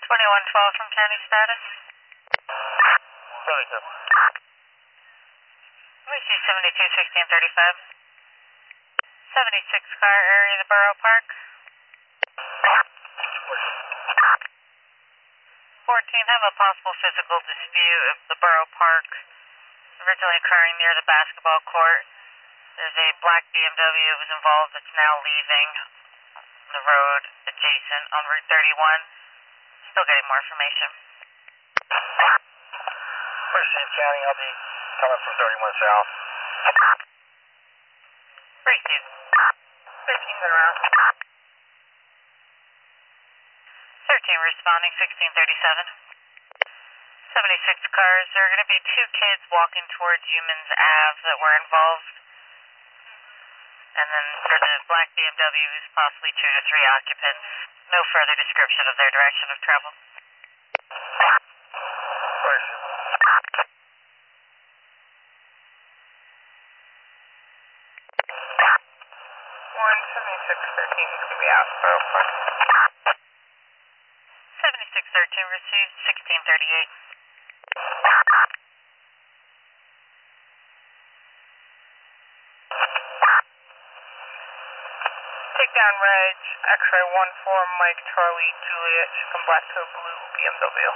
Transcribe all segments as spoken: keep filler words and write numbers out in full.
twenty-one twelve from county status. seventy-two. We see seventy-two sixteen thirty-five. seventy-six car area of the Borough Park. fourteen, have a possible physical dispute of the Borough Park, originally occurring near the basketball court. There's a black B M W that was involved that's now leaving the road adjacent on Route thirty-one. Still getting more information. Racine County, I'll be coming from thirty-one south. Receive. thirteen's around. thirteen responding, sixteen thirty-seven. seventy-six cars. There are going to be two kids walking towards Humans Ave that were involved. And then for the black B M W, is possibly two to three occupants. No further description of their direction of travel. Racine. one seventy-six thirteen is going to be out, Borough Park. seventy-six thirteen received, sixteen thirty-eight. Takedown Reg, X-ray one four, Mike Charlie Juliet, from Blackco Blue B M W.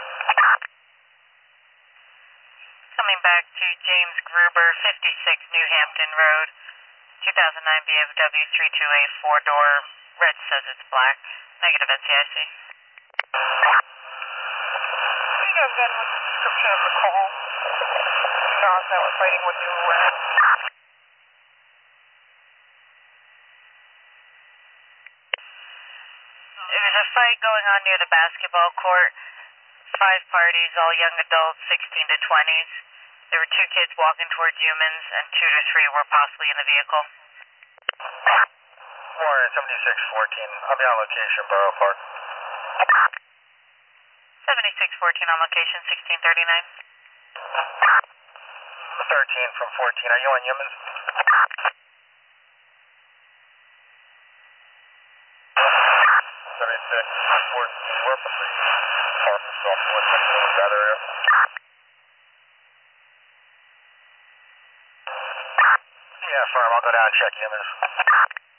Coming back to James Gruber, fifty-six New Hampton Road, two thousand nine B M W three two eight, four-door, red says it's black. Negative N C I C. Can you guys then with the description of the call? Not that we're fighting with you away. There was a fight going on near the basketball court. Five parties, all young adults, sixteen to twenties. There were two kids walking towards Humans, and two to three were possibly in the vehicle. Warren, seventy-six fourteen. I'll be on location, Borough Park. seventy-six fourteen on location, sixteen thirty-nine. thirteen from fourteen. Are you on Humans? seventy-six fourteen. We're between Park and Southwest Central and that area. Yeah, firm. I'll go down and check Humans.